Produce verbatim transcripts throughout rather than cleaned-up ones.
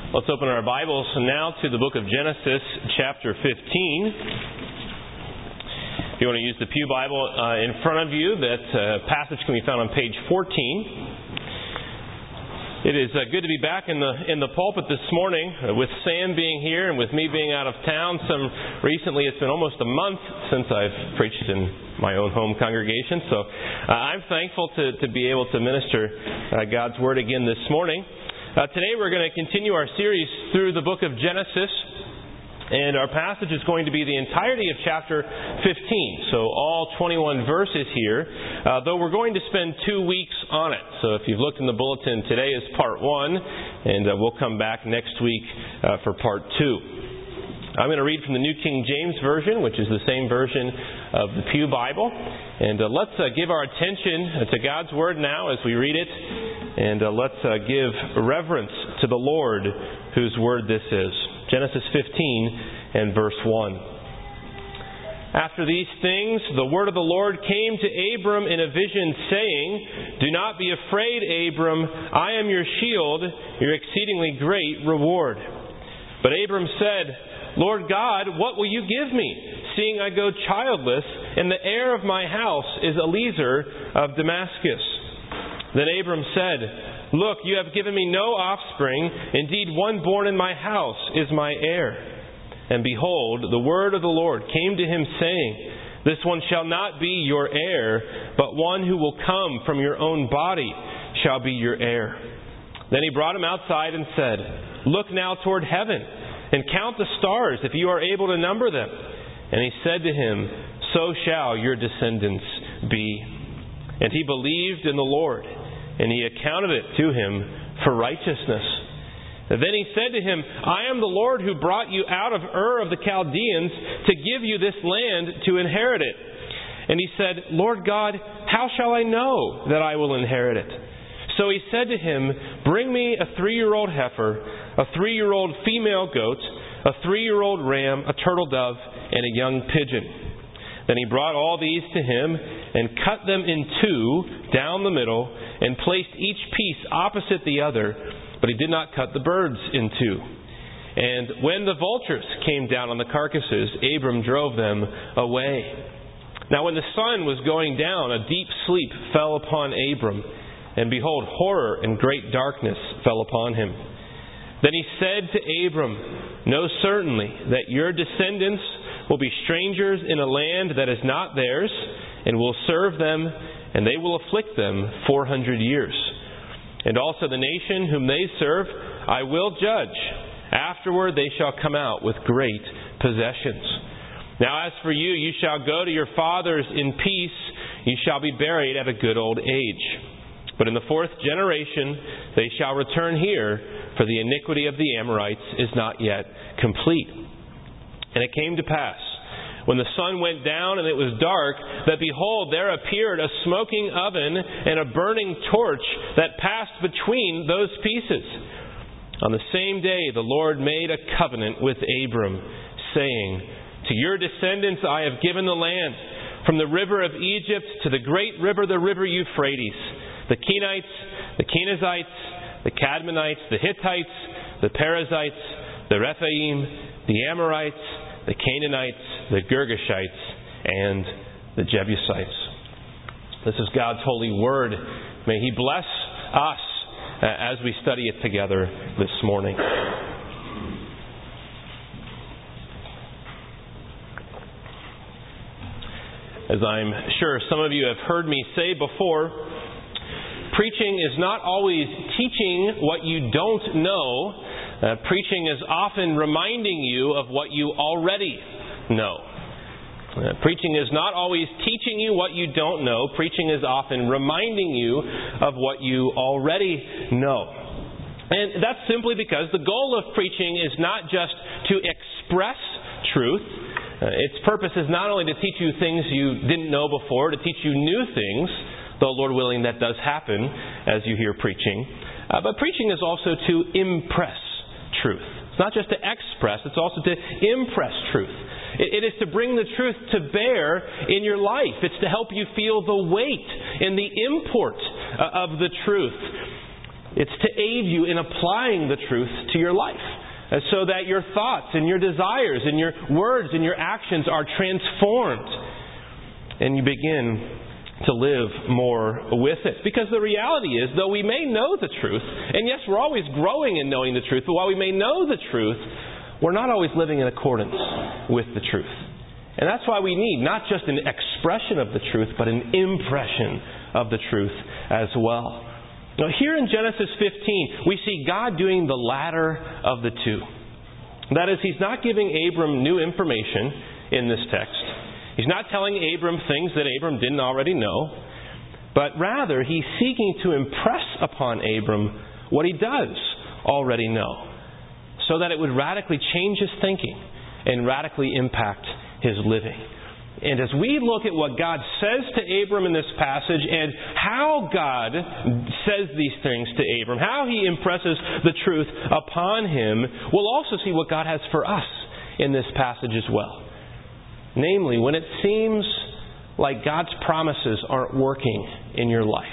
Let's open our Bibles now to the book of Genesis, chapter fifteen. If you want to use the Pew Bible uh, in front of you, that uh, passage can be found on page fourteen. It is uh, good to be back in the in the pulpit this morning uh, with Sam being here and with me being out of town. Some recently, it's been almost a month since I've preached in my own home congregation, so uh, I'm thankful to to be able to minister uh, God's Word again this morning. Uh, today we're going to continue our series through the book of Genesis, and our passage is going to be the entirety of chapter fifteen, so all twenty-one verses here, uh, though we're going to spend two weeks on it. So if you've looked in the bulletin, today is part one, and uh, we'll come back next week uh, for part two. I'm going to read from the New King James Version, which is the same version of the Pew Bible. And uh, let's uh, give our attention to God's Word now as we read it. And uh, let's uh, give reverence to the Lord whose Word this is. Genesis fifteen and verse one. After these things, the word of the Lord came to Abram in a vision, saying, "Do not be afraid, Abram. I am your shield, your exceedingly great reward." But Abram said, "Lord God, what will you give me, seeing I go childless, and the heir of my house is Eliezer of Damascus?" Then Abram said, "Look, you have given me no offspring. Indeed, one born in my house is my heir." And behold, the word of the Lord came to him, saying, "This one shall not be your heir, but one who will come from your own body shall be your heir." Then he brought him outside and said, "Look now toward heaven, and count the stars, if you are able to number them." And he said to him, "So shall your descendants be." And he believed in the Lord, and he accounted it to him for righteousness. And then he said to him, "I am the Lord who brought you out of Ur of the Chaldeans to give you this land to inherit it." And he said, "Lord God, how shall I know that I will inherit it?" So he said to him, "Bring me a three-year-old heifer, a three-year-old female goat, a three-year-old ram, a turtle dove, and a young pigeon." Then he brought all these to him and cut them in two down the middle and placed each piece opposite the other, but he did not cut the birds in two. And when the vultures came down on the carcasses, Abram drove them away. Now when the sun was going down, a deep sleep fell upon Abram, and behold, horror and great darkness fell upon him. Then he said to Abram, "Know certainly that your descendants will be strangers in a land that is not theirs, and will serve them, and they will afflict them four hundred years. And also the nation whom they serve I will judge. Afterward they shall come out with great possessions. Now as for you, you shall go to your fathers in peace. You shall be buried at a good old age. But in the fourth generation they shall return here, for the iniquity of the Amorites is not yet complete." And it came to pass, when the sun went down and it was dark, that behold, there appeared a smoking oven and a burning torch that passed between those pieces. On the same day the Lord made a covenant with Abram, saying, "To your descendants I have given the land, from the river of Egypt to the great river, the river Euphrates, the Kenites, the Kenizzites, the Cadmonites, the Hittites, the Perizzites, the Rephaim, the Amorites, the Canaanites, the Girgashites, and the Jebusites." This is God's holy word. May He bless us uh, as we study it together this morning. As I'm sure some of you have heard me say before, preaching is not always teaching what you don't know. Uh, preaching is often reminding you of what you already know. Uh, preaching is not always teaching you what you don't know. Preaching is often reminding you of what you already know. And that's simply because the goal of preaching is not just to express truth. Uh, its purpose is not only to teach you things you didn't know before, to teach you new things, though Lord willing that does happen as you hear preaching. Uh, but preaching is also to impress truth. It's not just to express, it's also to impress truth. It, it is to bring the truth to bear in your life. It's to help you feel the weight and the import uh, of the truth. It's to aid you in applying the truth to your life, uh, so that your thoughts and your desires and your words and your actions are transformed, and you begin to live more with it. Because the reality is, though we may know the truth, and yes, we're always growing in knowing the truth, but while we may know the truth, we're not always living in accordance with the truth. And that's why we need not just an expression of the truth, but an impression of the truth as well. Now, here in Genesis fifteen, we see God doing the latter of the two. That is, He's not giving Abram new information in this text. He's not telling Abram things that Abram didn't already know. But rather, He's seeking to impress upon Abram what he does already know, so that it would radically change his thinking and radically impact his living. And as we look at what God says to Abram in this passage and how God says these things to Abram, how He impresses the truth upon him, we'll also see what God has for us in this passage as well. Namely, when it seems like God's promises aren't working in your life,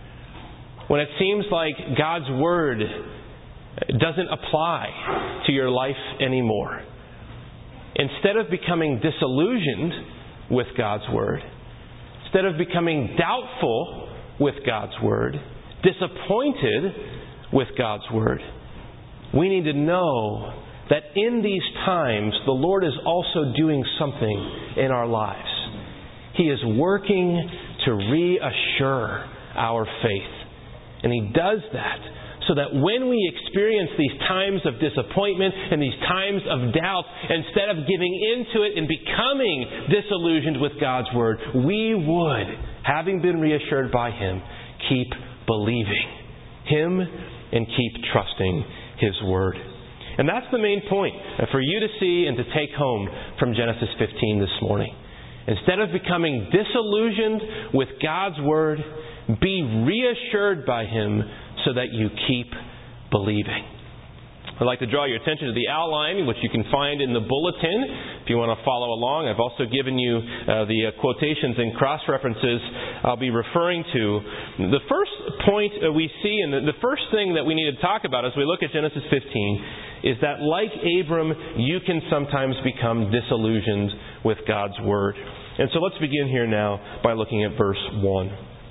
when it seems like God's Word doesn't apply to your life anymore, instead of becoming disillusioned with God's Word, instead of becoming doubtful with God's Word, disappointed with God's Word, we need to know that in these times the Lord is also doing something in our lives. He is working to reassure our faith. And He does that so that when we experience these times of disappointment and these times of doubt, instead of giving into it and becoming disillusioned with God's Word, we would, having been reassured by Him, keep believing Him and keep trusting His Word. And that's the main point for you to see and to take home from Genesis fifteen this morning. Instead of becoming disillusioned with God's Word, be reassured by Him so that you keep believing. I'd like to draw your attention to the outline, which you can find in the bulletin if you want to follow along. I've also given you uh, the uh, quotations and cross-references I'll be referring to. The first point uh, we see, and the, the first thing that we need to talk about as we look at Genesis fifteen, is that like Abram, you can sometimes become disillusioned with God's Word. And so let's begin here now by looking at verse one.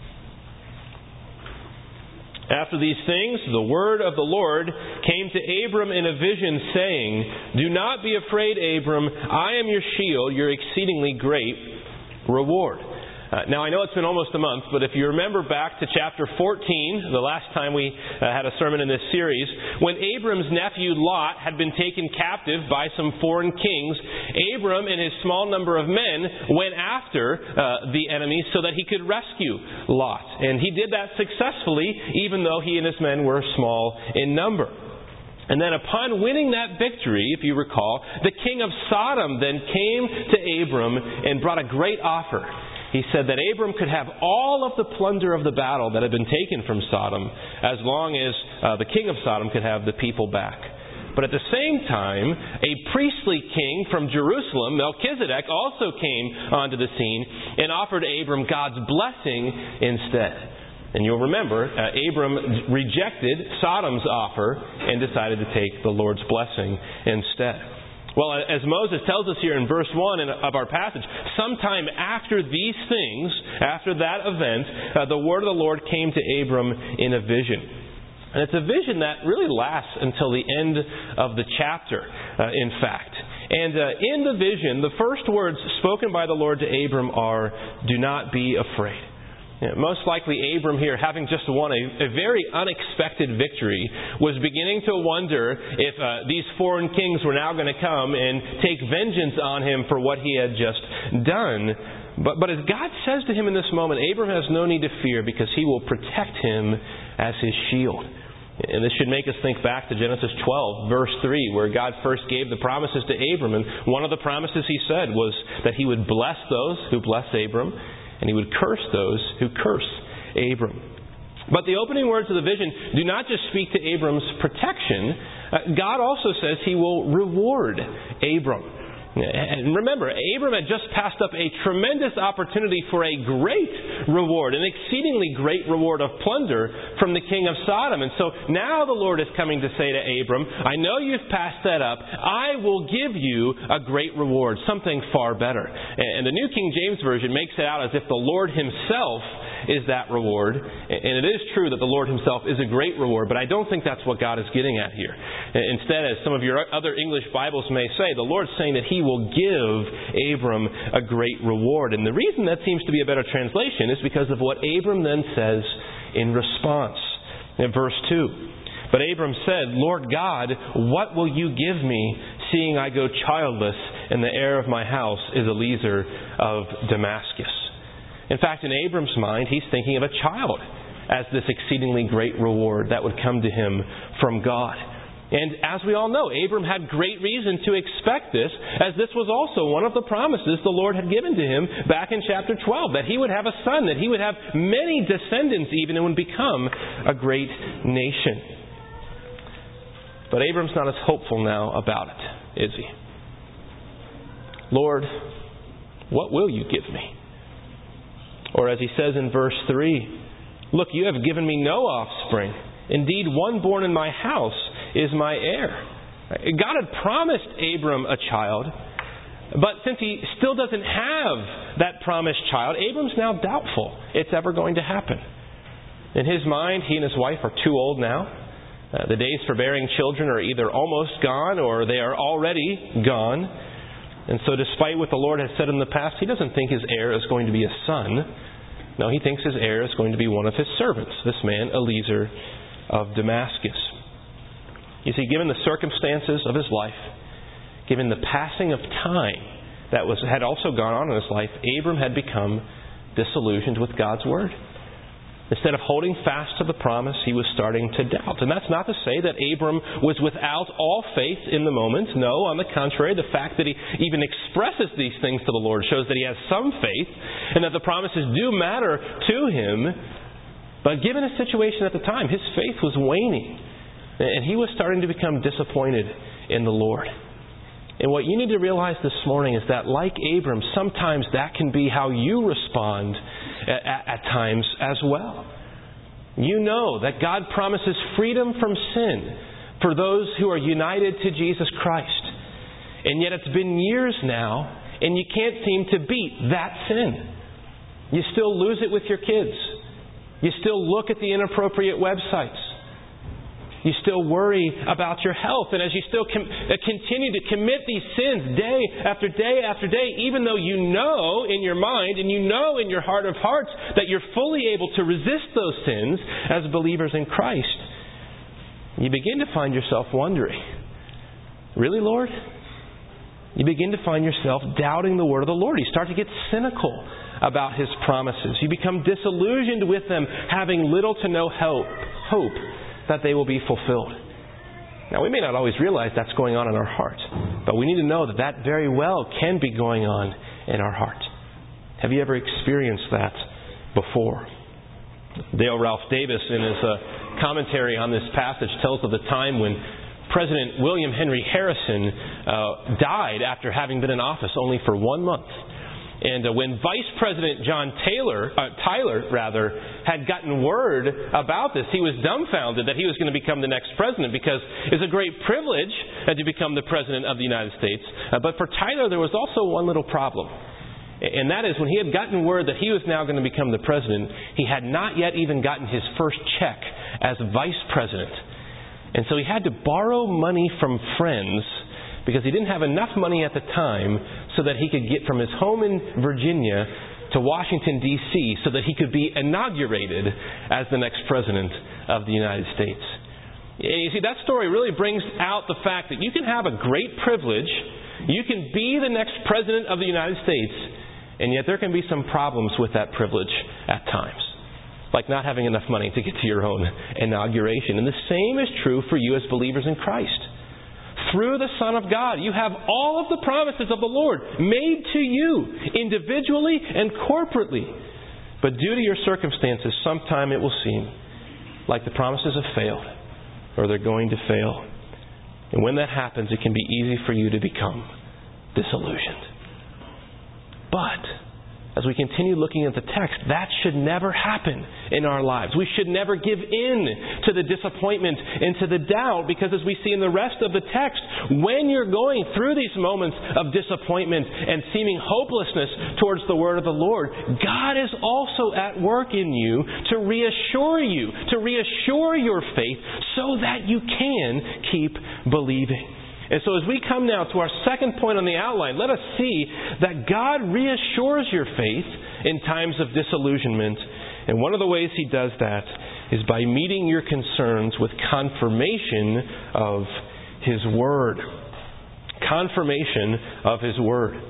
After these things, the word of the Lord came to Abram in a vision, saying, "Do not be afraid, Abram. I am your shield, your exceedingly great reward." Uh, now, I know it's been almost a month, but if you remember back to chapter fourteen, the last time we uh, had a sermon in this series, when Abram's nephew Lot had been taken captive by some foreign kings, Abram and his small number of men went after uh, the enemy so that he could rescue Lot. And he did that successfully, even though he and his men were small in number. And then upon winning that victory, if you recall, the king of Sodom then came to Abram and brought a great offer. He said that Abram could have all of the plunder of the battle that had been taken from Sodom, as long as uh, the king of Sodom could have the people back. But at the same time, a priestly king from Jerusalem, Melchizedek, also came onto the scene and offered Abram God's blessing instead. And you'll remember, uh, Abram rejected Sodom's offer and decided to take the Lord's blessing instead. Well, as Moses tells us here in verse one of our passage, sometime after these things, after that event, uh, the word of the Lord came to Abram in a vision. And it's a vision that really lasts until the end of the chapter, uh, in fact. And uh, in the vision, the first words spoken by the Lord to Abram are, "Do not be afraid." You know, most likely Abram here, having just won a, a very unexpected victory, was beginning to wonder if uh, these foreign kings were now going to come and take vengeance on him for what he had just done. But, but as God says to him in this moment, Abram has no need to fear because He will protect him as His shield. And this should make us think back to Genesis twelve, verse three, where God first gave the promises to Abram. And one of the promises He said was that He would bless those who bless Abram, and He would curse those who curse Abram. But the opening words of the vision do not just speak to Abram's protection. Uh, God also says He will reward Abram. And remember, Abram had just passed up a tremendous opportunity for a great reward, an exceedingly great reward of plunder from the king of Sodom. And so now the Lord is coming to say to Abram, I know you've passed that up. I will give you a great reward, something far better. And the New King James Version makes it out as if the Lord himself is that reward. And it is true that the Lord himself is a great reward, but I don't think that's what God is getting at here. Instead, as some of your other English Bibles may say, the Lord's saying that He will give Abram a great reward. And the reason that seems to be a better translation is because of what Abram then says in response. In verse two, but Abram said, Lord God, what will you give me, seeing I go childless, and the heir of my house is Eliezer of Damascus? In fact, in Abram's mind, he's thinking of a child as this exceedingly great reward that would come to him from God. And as we all know, Abram had great reason to expect this, as this was also one of the promises the Lord had given to him back in chapter twelve, that he would have a son, that he would have many descendants even, and would become a great nation. But Abram's not as hopeful now about it, is he? Lord, what will you give me? Or as he says in verse three, look, you have given me no offspring. Indeed, one born in my house is my heir. God had promised Abram a child, but since he still doesn't have that promised child, Abram's now doubtful it's ever going to happen. In his mind, he and his wife are too old now. Uh, the days for bearing children are either almost gone or they are already gone. And so despite what the Lord has said in the past, he doesn't think his heir is going to be a son. No, he thinks his heir is going to be one of his servants, this man, Eliezer of Damascus. You see, given the circumstances of his life, given the passing of time that was had also gone on in his life, Abram had become disillusioned with God's Word. Instead of holding fast to the promise, he was starting to doubt. And that's not to say that Abram was without all faith in the moment. No, on the contrary, the fact that he even expresses these things to the Lord shows that he has some faith and that the promises do matter to him. But given his situation at the time, his faith was waning. And he was starting to become disappointed in the Lord. And what you need to realize this morning is that, like Abram, sometimes that can be how you respond at, at times as well. You know that God promises freedom from sin for those who are united to Jesus Christ. And yet it's been years now, and you can't seem to beat that sin. You still lose it with your kids. You still look at the inappropriate websites. You still worry about your health. And as you still com- continue to commit these sins day after day after day, even though you know in your mind and you know in your heart of hearts that you're fully able to resist those sins as believers in Christ, you begin to find yourself wondering, really, Lord? You begin to find yourself doubting the word of the Lord. You start to get cynical about His promises. You become disillusioned with them, having little to no help, hope that they will be fulfilled. Now, we may not always realize that's going on in our heart, but we need to know that that very well can be going on in our heart. Have you ever experienced that before? Dale Ralph Davis, in his uh, commentary on this passage, tells of the time when President William Henry Harrison uh, died after having been in office only for one month. And uh, when Vice President John Taylor, uh, Tyler rather, had gotten word about this, he was dumbfounded that he was going to become the next president, because it's a great privilege uh, to become the President of the United States. Uh, but for Tyler, there was also one little problem. And that is, when he had gotten word that he was now going to become the president, he had not yet even gotten his first check as Vice President. And so he had to borrow money from friends, because he didn't have enough money at the time so that he could get from his home in Virginia to Washington, D C, so that he could be inaugurated as the next president of the United States. You see, that story really brings out the fact that you can have a great privilege, you can be the next president of the United States, and yet there can be some problems with that privilege at times, like not having enough money to get to your own inauguration. And the same is true for you as believers in Christ. Through the Son of God, you have all of the promises of the Lord made to you individually and corporately. But due to your circumstances, sometime it will seem like the promises have failed, or they're going to fail. And when that happens, it can be easy for you to become disillusioned. But as we continue looking at the text, that should never happen in our lives. We should never give in to the disappointment and to the doubt, because as we see in the rest of the text, when you're going through these moments of disappointment and seeming hopelessness towards the word of the Lord, God is also at work in you to reassure you, to reassure your faith so that you can keep believing. And so as we come now to our second point on the outline, let us see that God reassures your faith in times of disillusionment. And one of the ways He does that is by meeting your concerns with confirmation of His Word. Confirmation of His Word.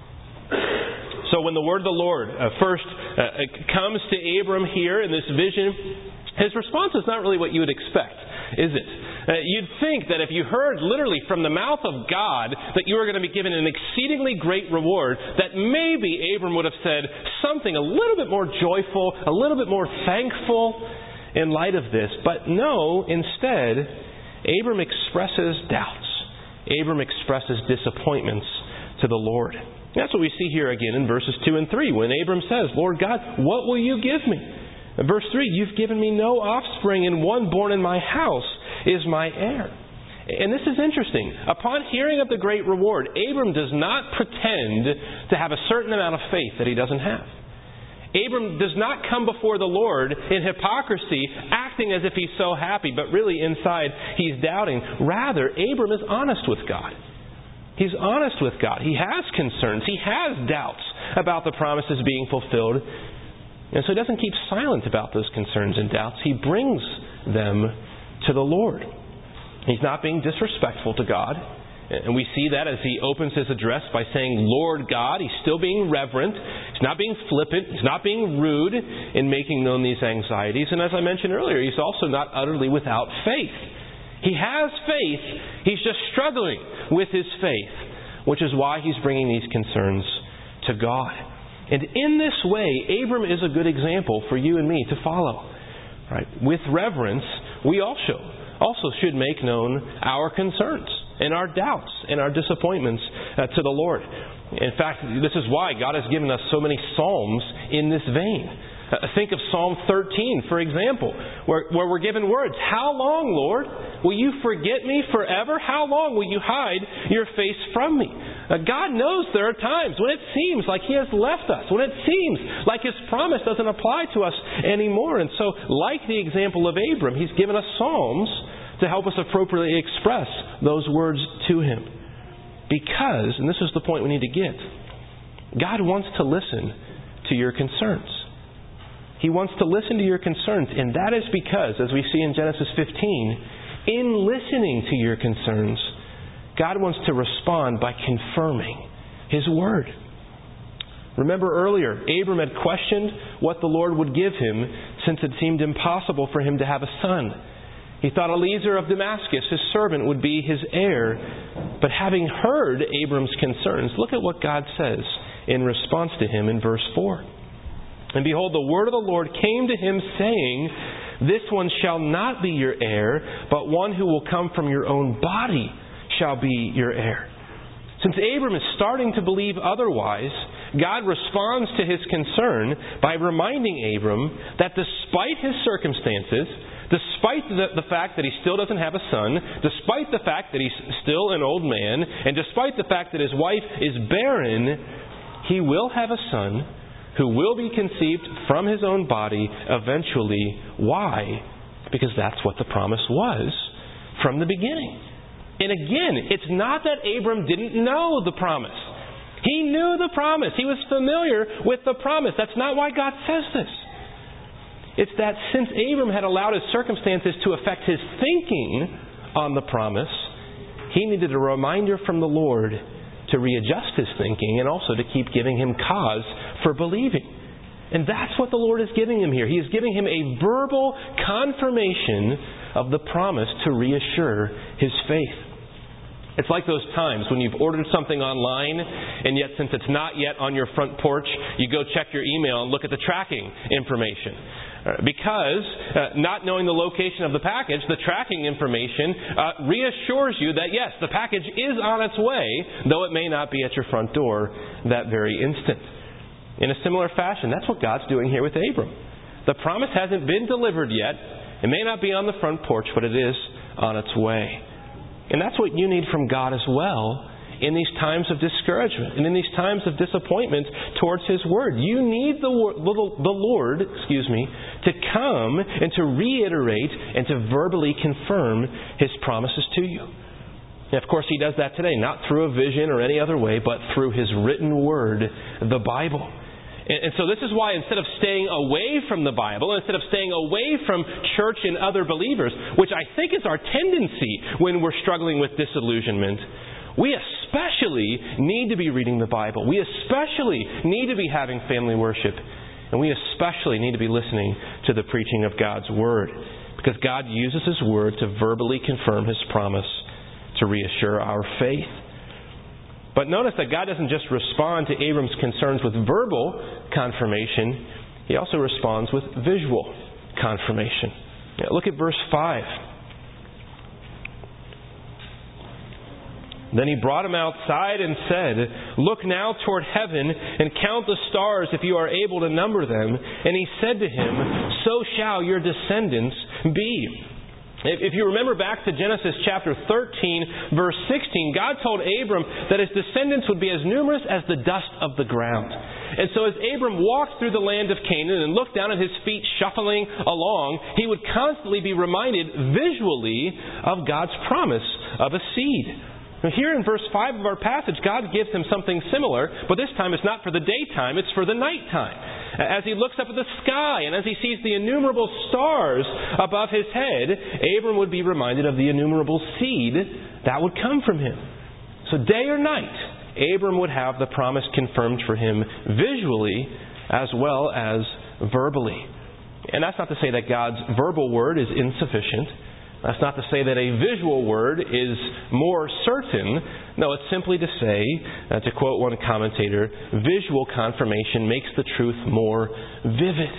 So when the Word of the Lord uh, first uh, comes to Abram here in this vision, his response is not really what you would expect, is it? Uh, you'd think that if you heard literally from the mouth of God that you were going to be given an exceedingly great reward, that maybe Abram would have said something a little bit more joyful, a little bit more thankful in light of this. But no, instead, Abram expresses doubts. Abram expresses disappointments to the Lord. That's what we see here again in verses two and three, when Abram says, Lord God, what will you give me? In verse three, you've given me no offspring, and one born in my house is my heir. And this is interesting. Upon hearing of the great reward, Abram does not pretend to have a certain amount of faith that he doesn't have. Abram does not come before the Lord in hypocrisy, acting as if he's so happy, but really inside he's doubting. Rather, Abram is honest with God. He's honest with God. He has concerns. He has doubts about the promises being fulfilled. And so he doesn't keep silent about those concerns and doubts. He brings them to the Lord. He's not being disrespectful to God. And we see that as he opens his address by saying, Lord God. He's still being reverent. He's not being flippant. He's not being rude in making known these anxieties. And as I mentioned earlier, he's also not utterly without faith. He has faith. He's just struggling with his faith, which is why he's bringing these concerns to God. And in this way, Abram is a good example for you and me to follow. Right? With reverence, we also, also should make known our concerns and our doubts and our disappointments uh, to the Lord. In fact, this is why God has given us so many psalms in this vein. Uh, think of Psalm thirteen, for example, where, where we're given words. How long, Lord? Will you forget me forever? How long will you hide your face from me? Uh, God knows there are times when it seems like He has left us, when it seems like His promise doesn't apply to us anymore. And so, like the example of Abram, He's given us psalms to help us appropriately express those words to Him. Because, and this is the point we need to get, God wants to listen to your concerns. He wants to listen to your concerns, and that is because, as we see in Genesis fifteen, in listening to your concerns, God wants to respond by confirming His Word. Remember earlier, Abram had questioned what the Lord would give him, since it seemed impossible for him to have a son. He thought Eliezer of Damascus, his servant, would be his heir. But having heard Abram's concerns, look at what God says in response to him in verse four. And behold, the word of the Lord came to him, saying, This one shall not be your heir, but one who will come from your own body shall be your heir. Since Abram is starting to believe otherwise, God responds to his concern by reminding Abram that despite his circumstances, despite the, the fact that he still doesn't have a son, despite the fact that he's still an old man, and despite the fact that his wife is barren, he will have a son who will be conceived from his own body eventually. Why? Because that's what the promise was from the beginning. And again, it's not that Abram didn't know the promise. He knew the promise. He was familiar with the promise. That's not why God says this. It's that since Abram had allowed his circumstances to affect his thinking on the promise, he needed a reminder from the Lord to readjust his thinking and also to keep giving him cause for believing. And that's what the Lord is giving him here. He is giving him a verbal confirmation of the promise to reassure his faith. It's like those times when you've ordered something online, and yet since it's not yet on your front porch, you go check your email and look at the tracking information. Because uh, not knowing the location of the package, the tracking information uh, reassures you that yes, the package is on its way, though it may not be at your front door that very instant. In a similar fashion, that's what God's doing here with Abram. The promise hasn't been delivered yet. It may not be on the front porch, but it is on its way. And that's what you need from God as well in these times of discouragement and in these times of disappointment towards His Word. You need the, the Lord, excuse me, to come and to reiterate and to verbally confirm His promises to you. And of course, He does that today, not through a vision or any other way, but through His written Word, the Bible. And so this is why instead of staying away from the Bible, instead of staying away from church and other believers, which I think is our tendency when we're struggling with disillusionment, we especially need to be reading the Bible. We especially need to be having family worship. And we especially need to be listening to the preaching of God's Word. Because God uses His Word to verbally confirm His promise, to reassure our faith. But notice that God doesn't just respond to Abram's concerns with verbal confirmation. He also responds with visual confirmation. Now, look at verse five. Then he brought him outside and said, "Look now toward heaven and count the stars if you are able to number them." And he said to him, "So shall your descendants be." If you remember back to Genesis chapter thirteen, verse sixteen, God told Abram that his descendants would be as numerous as the dust of the ground. And so as Abram walked through the land of Canaan and looked down at his feet shuffling along, he would constantly be reminded visually of God's promise of a seed. Now here in verse five of our passage, God gives him something similar, but this time it's not for the daytime, it's for the nighttime. As he looks up at the sky and as he sees the innumerable stars above his head, Abram would be reminded of the innumerable seed that would come from him. So day or night, Abram would have the promise confirmed for him visually as well as verbally. And that's not to say that God's verbal word is insufficient. That's not to say that a visual word is more certain. No, it's simply to say, uh, to quote one commentator, visual confirmation makes the truth more vivid.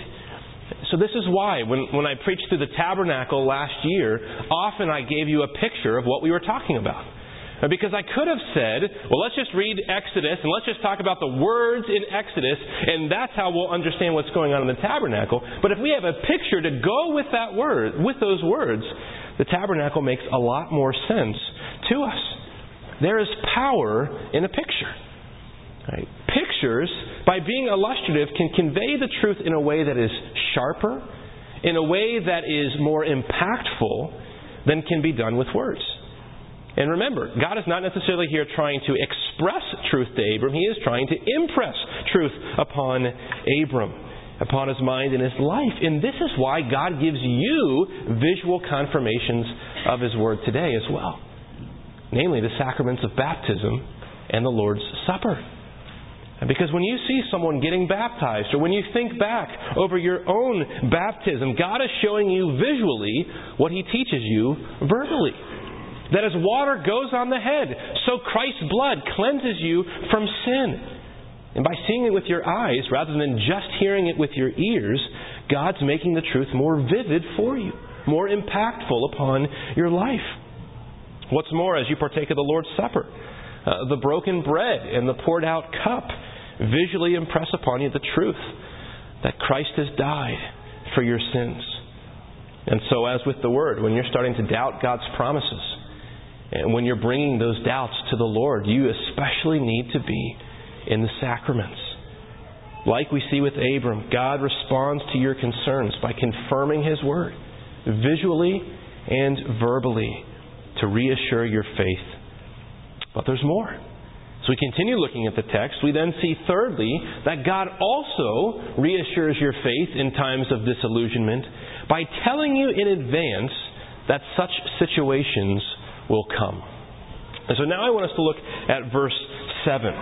So this is why, when, when I preached through the tabernacle last year, often I gave you a picture of what we were talking about. Because I could have said, well, let's just read Exodus and let's just talk about the words in Exodus and that's how we'll understand what's going on in the tabernacle. But if we have a picture to go with that word, with those words, the tabernacle makes a lot more sense to us. There is power in a picture. Right? Pictures, by being illustrative, can convey the truth in a way that is sharper, in a way that is more impactful than can be done with words. And remember, God is not necessarily here trying to express truth to Abram. He is trying to impress truth upon Abram, upon his mind and his life. And this is why God gives you visual confirmations of His Word today as well. Namely, the sacraments of baptism and the Lord's Supper. Because when you see someone getting baptized, or when you think back over your own baptism, God is showing you visually what He teaches you verbally. That as water goes on the head, so Christ's blood cleanses you from sin. And by seeing it with your eyes, rather than just hearing it with your ears, God's making the truth more vivid for you, more impactful upon your life. What's more, as you partake of the Lord's Supper, uh, the broken bread and the poured out cup visually impress upon you the truth that Christ has died for your sins. And so as with the Word, when you're starting to doubt God's promises, and when you're bringing those doubts to the Lord, you especially need to be in the sacraments. Like we see with Abram, God responds to your concerns by confirming His Word, visually and verbally, to reassure your faith. But there's more. So we continue looking at the text. We then see, thirdly, that God also reassures your faith in times of disillusionment by telling you in advance that such situations will come. And so now I want us to look at verse seven.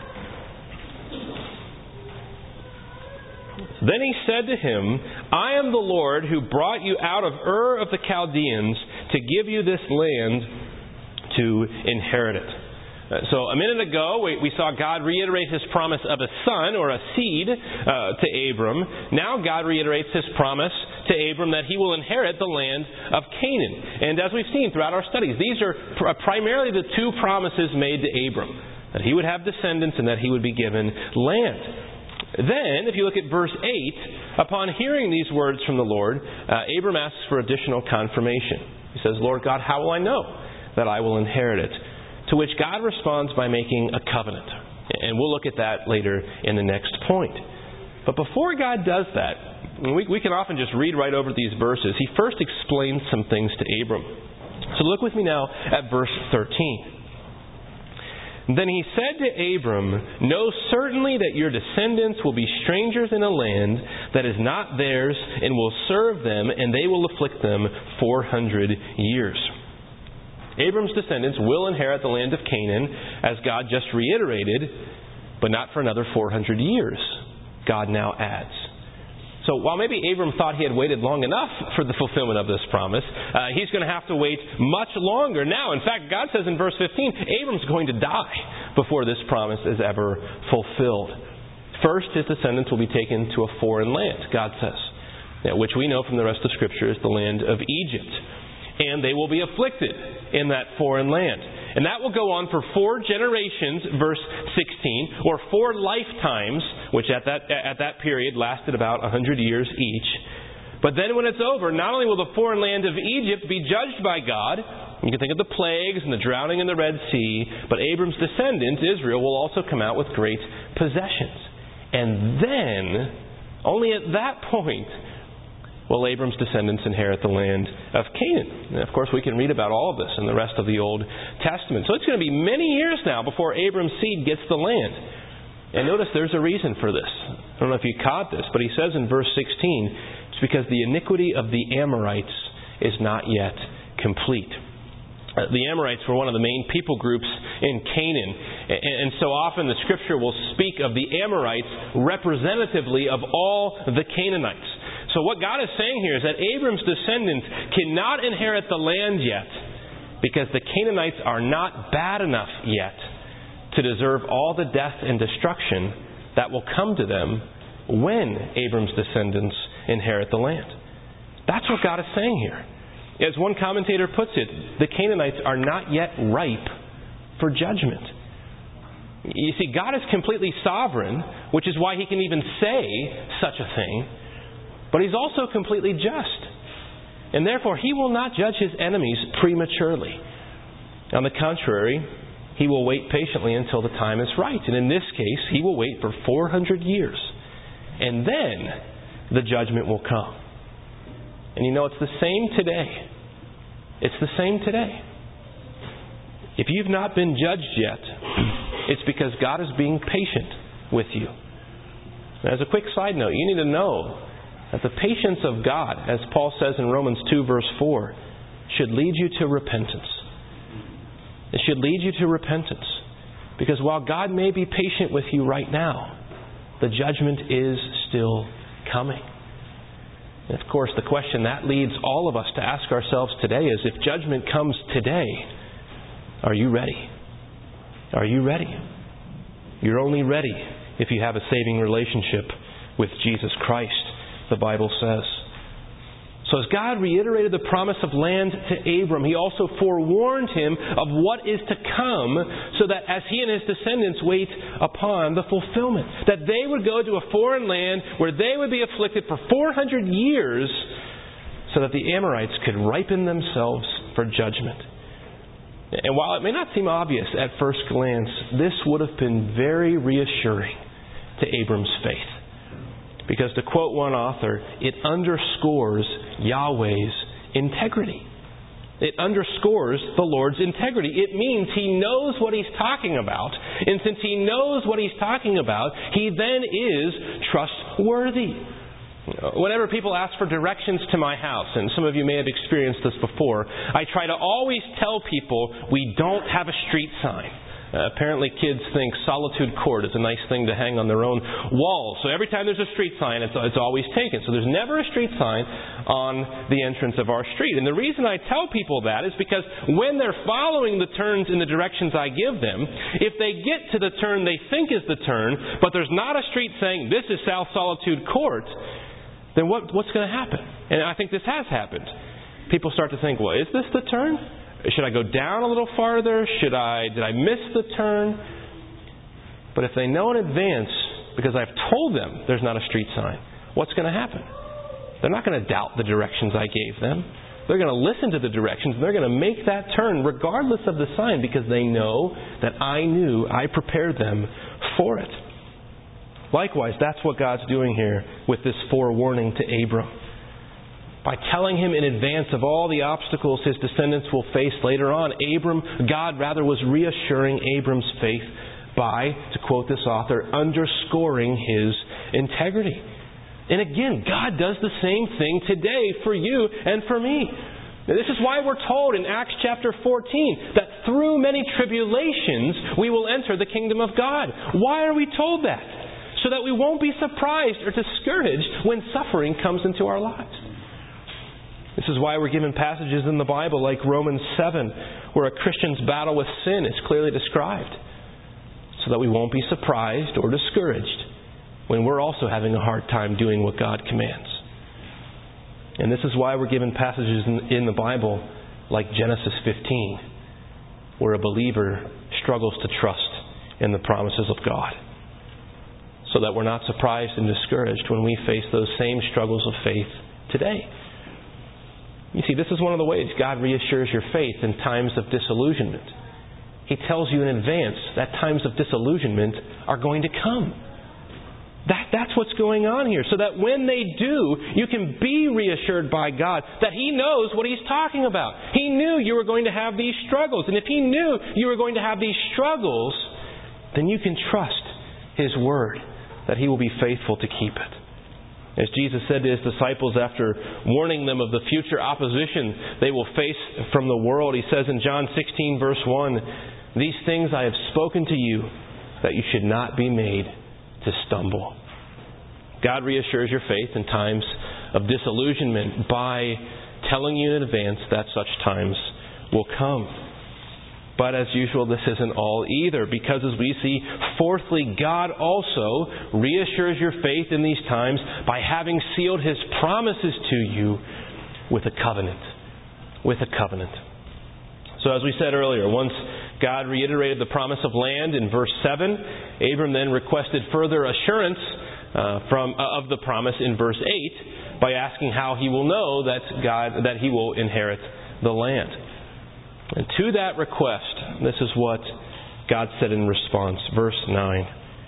Then he said to him, "I am the Lord who brought you out of Ur of the Chaldeans to give you this land to inherit it." So a minute ago, we, we saw God reiterate His promise of a son or a seed uh, to Abram. Now God reiterates His promise to Abram that he will inherit the land of Canaan. And as we've seen throughout our studies, these are pr- primarily the two promises made to Abram. That he would have descendants and that he would be given land. Then, if you look at verse eight, upon hearing these words from the Lord, uh, Abram asks for additional confirmation. He says, Lord God, how will I know that I will inherit it? To which God responds by making a covenant. And we'll look at that later in the next point. But before God does that, we, we can often just read right over these verses. He first explains some things to Abram. So look with me now at verse thirteen. Then he said to Abram, know certainly that your descendants will be strangers in a land that is not theirs, and will serve them, and they will afflict them four hundred years. Abram's descendants will inherit the land of Canaan, as God just reiterated, but not for another four hundred years, God now adds. So while maybe Abram thought he had waited long enough for the fulfillment of this promise, uh, he's going to have to wait much longer now. In fact, God says in verse fifteen, Abram's going to die before this promise is ever fulfilled. First, his descendants will be taken to a foreign land, God says, which we know from the rest of Scripture is the land of Egypt. And they will be afflicted in that foreign land. And that will go on for four generations, verse sixteen, or four lifetimes, which at that at that period lasted about one hundred years each. But then when it's over, not only will the foreign land of Egypt be judged by God, you can think of the plagues and the drowning in the Red Sea, but Abram's descendant, Israel, will also come out with great possessions. And then, only at that point, will Abram's descendants inherit the land of Canaan. And of course, we can read about all of this in the rest of the Old Testament. So it's going to be many years now before Abram's seed gets the land. And notice there's a reason for this. I don't know if you caught this, but he says in verse sixteen, it's because the iniquity of the Amorites is not yet complete. Uh, the Amorites were one of the main people groups in Canaan. And, and so often the Scripture will speak of the Amorites representatively of all the Canaanites. So what God is saying here is that Abram's descendants cannot inherit the land yet because the Canaanites are not bad enough yet to deserve all the death and destruction that will come to them when Abram's descendants inherit the land. That's what God is saying here. As one commentator puts it, the Canaanites are not yet ripe for judgment. You see, God is completely sovereign, which is why He can even say such a thing. But He's also completely just. And therefore, He will not judge His enemies prematurely. On the contrary, He will wait patiently until the time is right. And in this case, He will wait for four hundred years. And then the judgment will come. And you know, it's the same today. It's the same today. If you've not been judged yet, it's because God is being patient with you. As a quick side note, you need to know that the patience of God, as Paul says in Romans two verse four, should lead you to repentance. It should lead you to repentance. Because while God may be patient with you right now, the judgment is still coming. And of course, the question that leads all of us to ask ourselves today is, if judgment comes today, are you ready? Are you ready? You're only ready if you have a saving relationship with Jesus Christ, the Bible says. So as God reiterated the promise of land to Abram, He also forewarned him of what is to come, so that as he and his descendants wait upon the fulfillment, that they would go to a foreign land where they would be afflicted for four hundred years, so that the Amorites could ripen themselves for judgment. And while it may not seem obvious at first glance, this would have been very reassuring to Abram's faith. Because to quote one author, it underscores Yahweh's integrity. It underscores the Lord's integrity. It means He knows what He's talking about. And since He knows what He's talking about, He then is trustworthy. Whenever people ask for directions to my house, and some of you may have experienced this before, I try to always tell people we don't have a street sign. Uh, apparently kids think Solitude Court is a nice thing to hang on their own wall. So every time there's a street sign, it's, it's always taken. So there's never a street sign on the entrance of our street. And the reason I tell people that is because when they're following the turns in the directions I give them, if they get to the turn they think is the turn, but there's not a street saying, this is South Solitude Court, then what, what's going to happen? And I think this has happened. People start to think, well, is this the turn? Should I go down a little farther? Should I, did I miss the turn? But if they know in advance, because I've told them there's not a street sign, what's going to happen? They're not going to doubt the directions I gave them. They're going to listen to the directions, and they're going to make that turn regardless of the sign because they know that I knew, I prepared them for it. Likewise, that's what God's doing here with this forewarning to Abram. By telling him in advance of all the obstacles his descendants will face later on, Abram, God rather was reassuring Abram's faith by, to quote this author, underscoring his integrity. And again, God does the same thing today for you and for me. Now, this is why we're told in Acts chapter fourteen that through many tribulations we will enter the kingdom of God. Why are we told that? So that we won't be surprised or discouraged when suffering comes into our lives. This is why we're given passages in the Bible like Romans seven, where a Christian's battle with sin is clearly described, so that we won't be surprised or discouraged when we're also having a hard time doing what God commands. And this is why we're given passages in, in the Bible like Genesis fifteen, where a believer struggles to trust in the promises of God, so that we're not surprised and discouraged when we face those same struggles of faith today. You see, this is one of the ways God reassures your faith in times of disillusionment. He tells you in advance that times of disillusionment are going to come. That, that's what's going on here. So that when they do, you can be reassured by God that He knows what He's talking about. He knew you were going to have these struggles. And if He knew you were going to have these struggles, then you can trust His Word that He will be faithful to keep it. As Jesus said to His disciples after warning them of the future opposition they will face from the world, He says in John sixteen verse one, "These things I have spoken to you, that you should not be made to stumble." God reassures your faith in times of disillusionment by telling you in advance that such times will come. But as usual, this isn't all either, because as we see, fourthly, God also reassures your faith in these times by having sealed His promises to you with a covenant. With a covenant. So as we said earlier, once God reiterated the promise of land in verse seven, Abram then requested further assurance uh, from uh, of the promise in verse eight by asking how he will know that God that he will inherit the land. And to that request, this is what God said in response. Verse nine.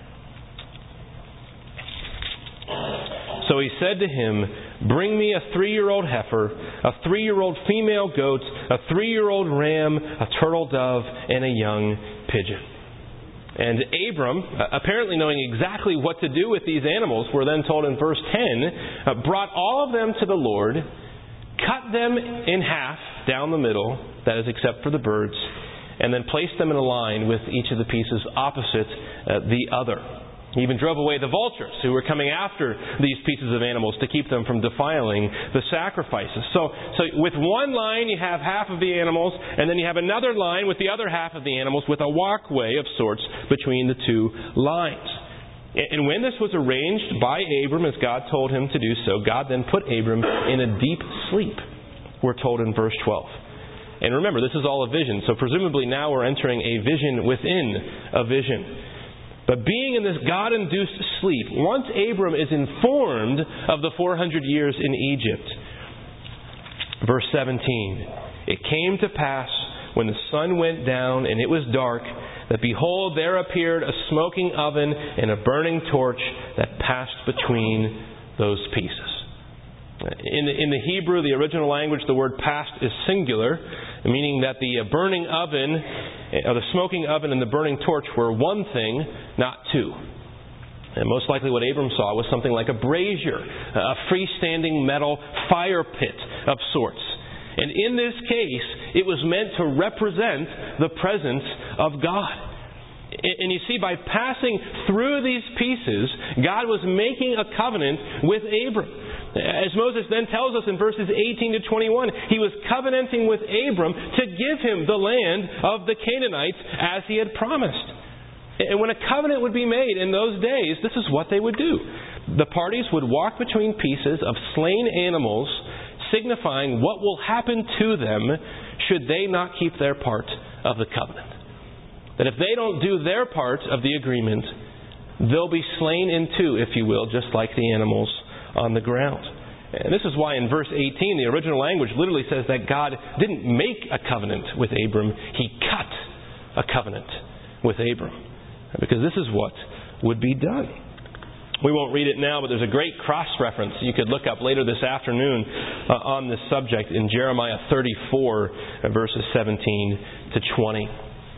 So he said to him, "Bring me a three-year-old heifer, a three-year-old female goat, a three-year-old ram, a turtle dove, and a young pigeon." And Abram, apparently knowing exactly what to do with these animals, we're then told in verse ten, brought all of them to the Lord, cut them in half down the middle, that is, except for the birds, and then placed them in a line with each of the pieces opposite uh, the other. He even drove away the vultures who were coming after these pieces of animals to keep them from defiling the sacrifices. So, so with one line you have half of the animals, and then you have another line with the other half of the animals with a walkway of sorts between the two lines. And when this was arranged by Abram, as God told him to do so, God then put Abram in a deep sleep, we're told in verse twelve. And remember, this is all a vision, so presumably now we're entering a vision within a vision. But being in this God-induced sleep, once Abram is informed of the four hundred years in Egypt, verse seventeen, "It came to pass when the sun went down and it was dark, that behold, there appeared a smoking oven and a burning torch that passed between those pieces." In the, in the Hebrew, the original language, the word passed is singular, meaning that the burning oven, or the smoking oven and the burning torch were one thing, not two. And most likely what Abram saw was something like a brazier, a freestanding metal fire pit of sorts. And in this case, it was meant to represent the presence of God. And you see, by passing through these pieces, God was making a covenant with Abram. As Moses then tells us in verses eighteen to twenty-one, he was covenanting with Abram to give him the land of the Canaanites as he had promised. And when a covenant would be made in those days, this is what they would do. The parties would walk between pieces of slain animals, signifying what will happen to them should they not keep their part of the covenant. That if they don't do their part of the agreement, they'll be slain in two, if you will, just like the animals on the ground. And this is why in verse eighteen, the original language literally says that God didn't make a covenant with Abram, He cut a covenant with Abram. Because this is what would be done. We won't read it now, but there's a great cross-reference you could look up later this afternoon uh, on this subject in Jeremiah thirty-four, uh, verses seventeen to twenty.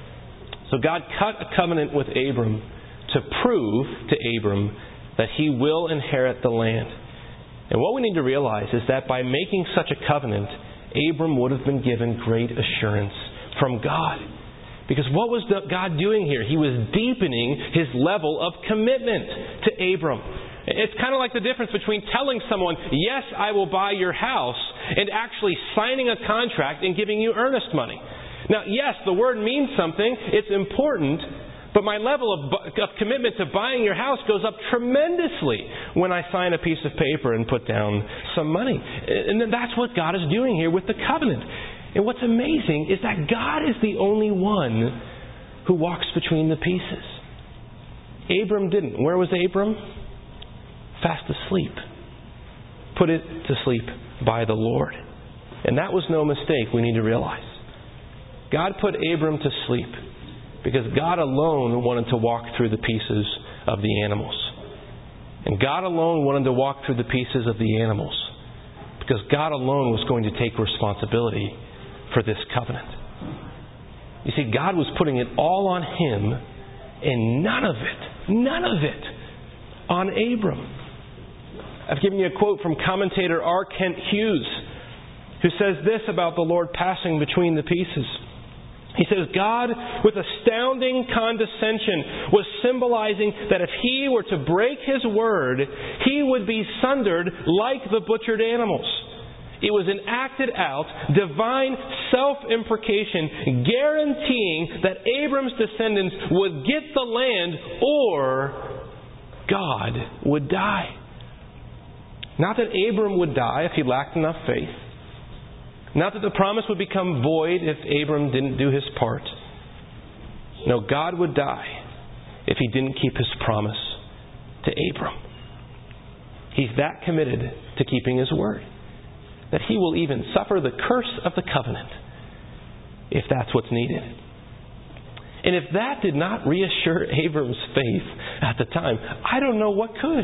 So God cut a covenant with Abram to prove to Abram that he will inherit the land. And what we need to realize is that by making such a covenant, Abram would have been given great assurance from God. Because what was God doing here? He was deepening His level of commitment to Abram. It's kind of like the difference between telling someone, yes, I will buy your house, and actually signing a contract and giving you earnest money. Now, yes, the word means something. It's important. But my level of, of commitment to buying your house goes up tremendously when I sign a piece of paper and put down some money. And that's what God is doing here with the covenant. And what's amazing is that God is the only one who walks between the pieces. Abram didn't. Where was Abram? Fast asleep. Put it to sleep by the Lord. And that was no mistake, we need to realize. God put Abram to sleep because God alone wanted to walk through the pieces of the animals. And God alone wanted to walk through the pieces of the animals because God alone was going to take responsibility for this covenant. You see, God was putting it all on Him and none of it, none of it on Abram. I've given you a quote from commentator R. Kent Hughes, who says this about the Lord passing between the pieces. He says, God, with astounding condescension, was symbolizing that if He were to break His word, He would be sundered like the butchered animals. It was an acted out, divine self-imprecation guaranteeing that Abram's descendants would get the land or God would die. Not that Abram would die if he lacked enough faith. Not that the promise would become void if Abram didn't do his part. No, God would die if He didn't keep His promise to Abram. He's that committed to keeping His word that He will even suffer the curse of the covenant if that's what's needed. And if that did not reassure Abram's faith at the time, I don't know what could.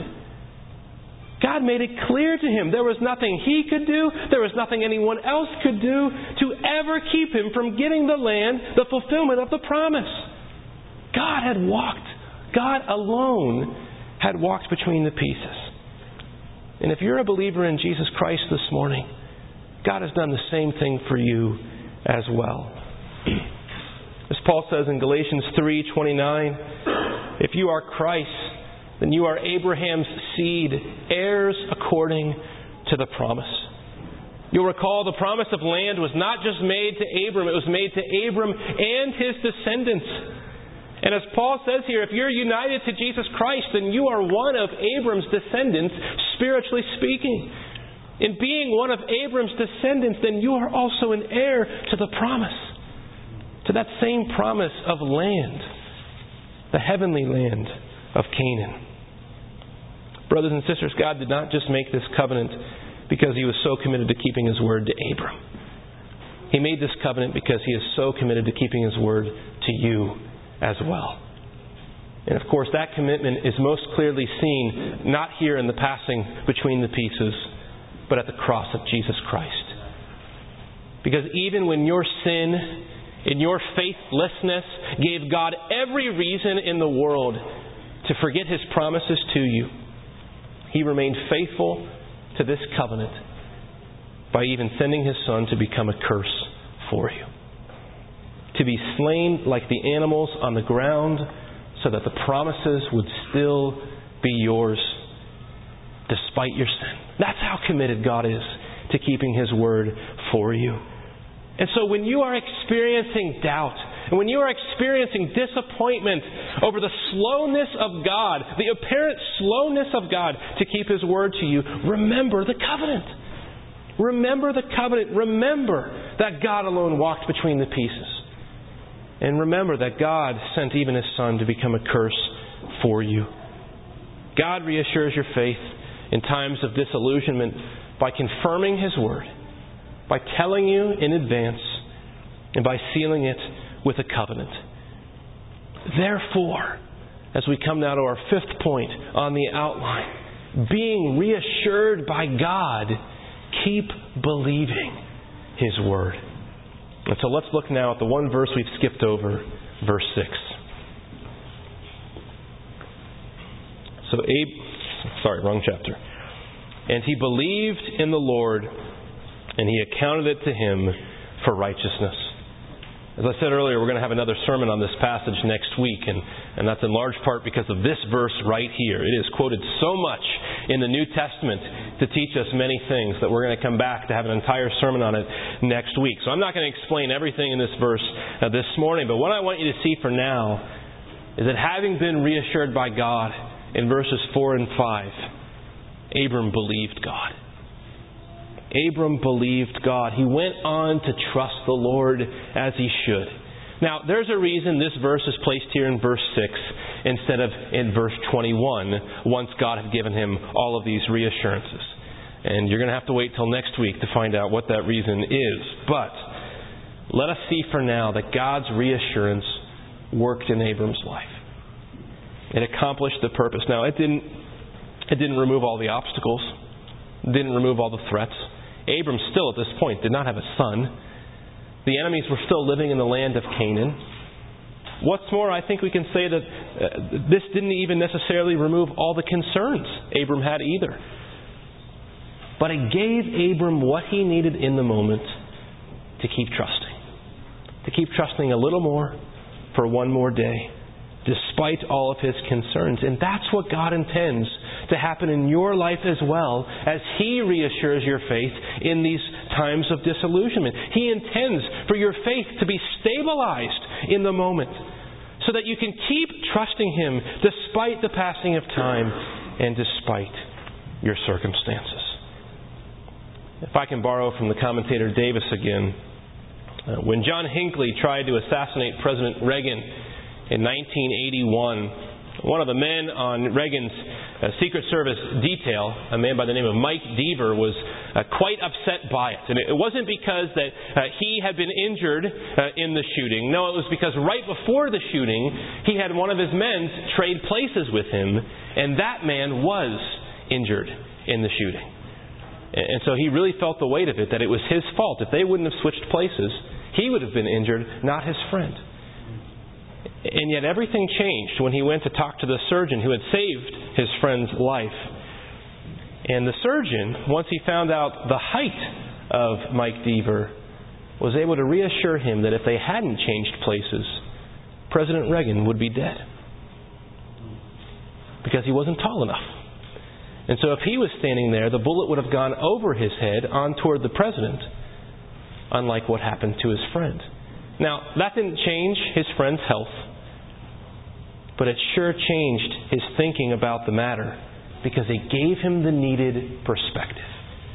God made it clear to him there was nothing he could do, there was nothing anyone else could do to ever keep him from getting the land, the fulfillment of the promise. God had walked, God alone had walked between the pieces. And if you're a believer in Jesus Christ this morning, God has done the same thing for you as well. As Paul says in Galatians three twenty-nine, if you are Christ, then you are Abraham's seed, heirs according to the promise. You'll recall the promise of land was not just made to Abram, it was made to Abram and his descendants. And as Paul says here, if you're united to Jesus Christ, then you are one of Abram's descendants, spiritually speaking. In being one of Abram's descendants, then you are also an heir to the promise, to that same promise of land, the heavenly land of Canaan. Brothers and sisters, God did not just make this covenant because He was so committed to keeping His word to Abram. He made this covenant because He is so committed to keeping His word to you as well. And of course, that commitment is most clearly seen not here in the passing between the pieces, but at the cross of Jesus Christ. Because even when your sin and your faithlessness gave God every reason in the world to forget His promises to you, He remained faithful to this covenant by even sending His Son to become a curse for you. To be slain like the animals on the ground so that the promises would still be yours despite your sin. That's how committed God is to keeping His word for you. And so when you are experiencing doubt, and when you are experiencing disappointment over the slowness of God, the apparent slowness of God to keep His word to you, remember the covenant. Remember the covenant. Remember that God alone walked between the pieces. And remember that God sent even His Son to become a curse for you. God reassures your faith in times of disillusionment by confirming His word, by telling you in advance, and by sealing it with a covenant. Therefore, as we come now to our fifth point on the outline, being reassured by God, keep believing His word. And so let's look now at the one verse we've skipped over, verse six. So Abe, sorry, wrong chapter. And he believed in the Lord, and He accounted it to him for righteousness. As I said earlier, we're going to have another sermon on this passage next week, and, and that's in large part because of this verse right here. It is quoted so much in the New Testament to teach us many things that we're going to come back to have an entire sermon on it next week. So I'm not going to explain everything in this verse uh, this morning, but what I want you to see for now is that having been reassured by God in verses four and five, Abram believed God. Abram believed God. He went on to trust the Lord as he should. Now, there's a reason this verse is placed here in verse six instead of in verse twenty-one, once God had given him all of these reassurances. And you're going to have to wait till next week to find out what that reason is. But let us see for now that God's reassurance worked in Abram's life. It accomplished the purpose. Now, it didn't, it didn't remove all the obstacles. It didn't remove all the threats. Abram still at this point did not have a son. The enemies were still living in the land of Canaan. What's more, I think we can say that uh, this didn't even necessarily remove all the concerns Abram had either. But it gave Abram what he needed in the moment to keep trusting. To keep trusting a little more for one more day, despite all of his concerns. And that's what God intends to happen in your life as well, as He reassures your faith in these times of disillusionment. He intends for your faith to be stabilized in the moment, so that you can keep trusting Him despite the passing of time and despite your circumstances. If I can borrow from the commentator Davis again, uh, when John Hinckley tried to assassinate President Reagan in nineteen eighty-one, one of the men on Reagan's uh, Secret Service detail, a man by the name of Mike Deaver, was uh, quite upset by it. And it wasn't because that uh, he had been injured uh, in the shooting. No, it was because right before the shooting, he had one of his men trade places with him, and that man was injured in the shooting. And so he really felt the weight of it, that it was his fault. If they wouldn't have switched places, he would have been injured, not his friend. And yet everything changed when he went to talk to the surgeon who had saved his friend's life. And the surgeon, once he found out the height of Mike Deaver, was able to reassure him that if they hadn't changed places, President Reagan would be dead. Because he wasn't tall enough. And so if he was standing there, the bullet would have gone over his head on toward the president, unlike what happened to his friend. Now, that didn't change his friend's health, but it sure changed his thinking about the matter, because it gave him the needed perspective.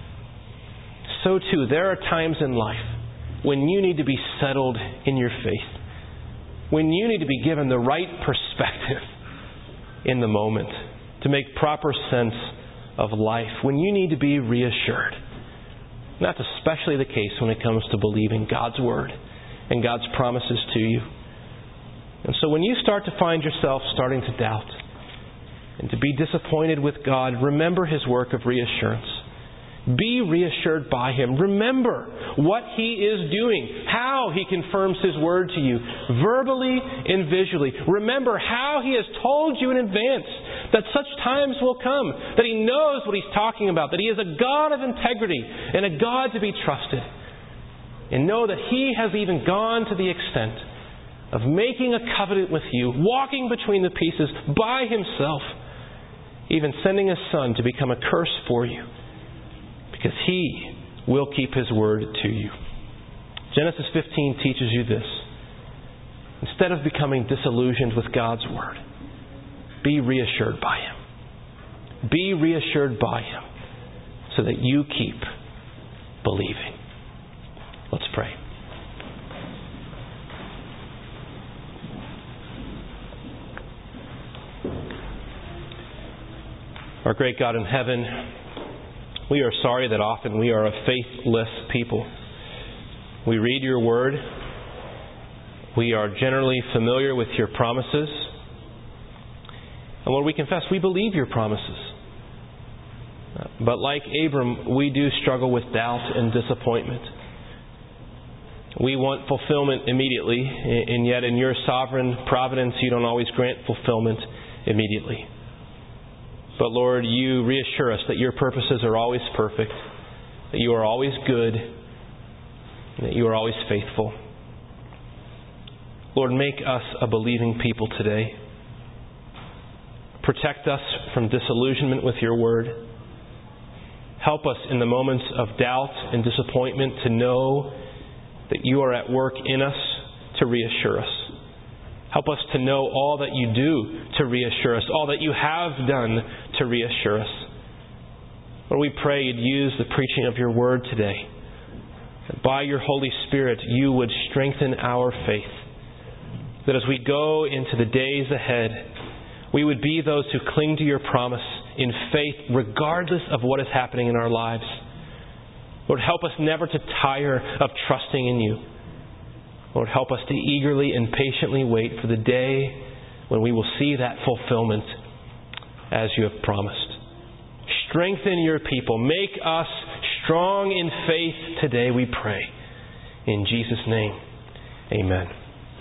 So too, there are times in life when you need to be settled in your faith, when you need to be given the right perspective in the moment to make proper sense of life, when you need to be reassured. And that's especially the case when it comes to believing God's Word and God's promises to you. And so when you start to find yourself starting to doubt and to be disappointed with God, remember His work of reassurance. Be reassured by Him. Remember what He is doing, how He confirms His Word to you, verbally and visually. Remember how He has told you in advance that such times will come, that He knows what He's talking about, that He is a God of integrity and a God to be trusted. And know that He has even gone to the extent of making a covenant with you, walking between the pieces by Himself, even sending His Son to become a curse for you, because He will keep His word to you. Genesis fifteen teaches you this. Instead of becoming disillusioned with God's word, be reassured by Him. Be reassured by Him so that you keep believing. Let's pray. Our great God in heaven, we are sorry that often we are a faithless people. We read Your Word. We are generally familiar with Your promises. And Lord, we confess we believe Your promises. But like Abram, we do struggle with doubt and disappointment. We want fulfillment immediately, and yet in Your sovereign providence, You don't always grant fulfillment immediately. But Lord, You reassure us that Your purposes are always perfect, that You are always good, and that You are always faithful. Lord, make us a believing people today. Protect us from disillusionment with Your Word. Help us in the moments of doubt and disappointment to know that You are at work in us to reassure us. Help us to know all that You do to reassure us, all that You have done to reassure us. Lord, we pray You'd use the preaching of Your Word today. That by Your Holy Spirit, You would strengthen our faith. That as we go into the days ahead, we would be those who cling to Your promise in faith regardless of what is happening in our lives. Lord, help us never to tire of trusting in You. Lord, help us to eagerly and patiently wait for the day when we will see that fulfillment as You have promised. Strengthen Your people. Make us strong in faith today, we pray. In Jesus' name, amen.